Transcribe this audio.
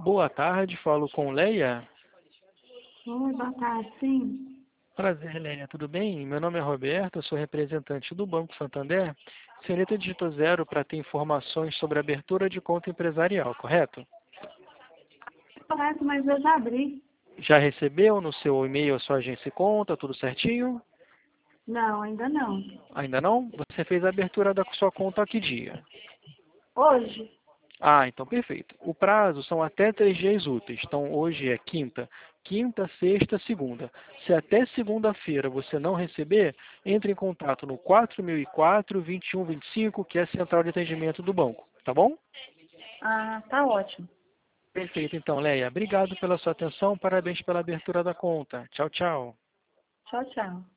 Boa tarde, falo com Leia. Oi, boa tarde, sim. Prazer, Leia, tudo bem? Meu nome é Roberto, eu sou representante do Banco Santander. A senhorita digitou 0 para ter informações sobre a abertura de conta empresarial, correto? Correto, mas eu já abri. Já recebeu no seu e-mail a sua agência e conta, tudo certinho? Não, ainda não. Ainda não? Você fez a abertura da sua conta a que dia? Hoje? Ah, então perfeito. O prazo são até 3 dias úteis. Então hoje é quinta. Quinta, sexta, segunda. Se até segunda-feira você não receber, entre em contato no 4004-2125, que é a central de atendimento do banco. Tá bom? Ah, tá ótimo. Perfeito, então, Leia. Obrigado pela sua atenção. Parabéns pela abertura da conta. Tchau, tchau. Tchau, tchau.